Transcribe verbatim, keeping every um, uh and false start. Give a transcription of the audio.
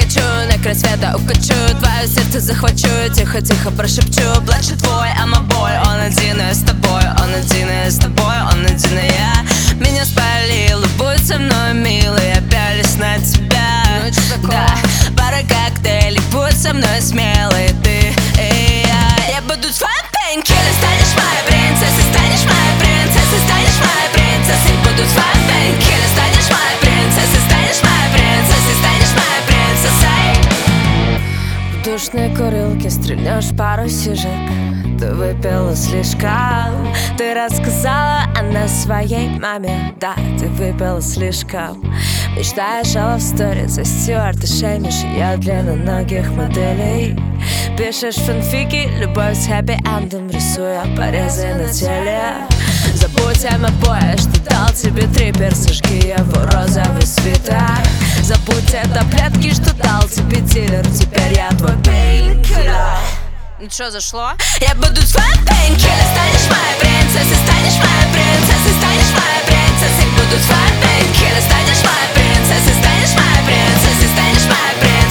прокачу, на край света укачу, твое сердце захвачу, тихо-тихо прошепчу. Плачет твой амобой, он один, и я с тобой, он один, и я с тобой, он один, и я. Меня спалил, будь со мной, милый, я пялись на тебя. Ну, да, пара коктейлей, будь со мной смелый, ты и я. Я буду твоим пейнкиллер, станешь моей принцессой, станешь моей принцессой, станешь моей принцессой. Буду твоим пейнкиллер, станешь моей принцессой, станешь моей принцессой, станешь моей принцессой. В душной курилке стрельнешь пару сижек. Ты выпила слишком. Ты рассказала о своей маме. Да, ты выпила слишком. Мечтаешь о лавсторе за Стюарт и шеймишь ее длинноногих моделей. Пишешь фанфики, любовь с хэппи-эндом, рисуя порезы на теле. Забудь о мобое, что дал тебе трипер, сожги его розовый свитер. Забудь о таблетке, что дал тебе дилер, теперь я твой пейнкиллер. Ну чё, зашло? Я буду твоим пейнкиллер, станешь моей принцессой, станешь моей принцессой, станешь моей принцессой. Буду твоим пейнкиллер, станешь моей принцессой, станешь моей принцессой, станешь моей принцессой.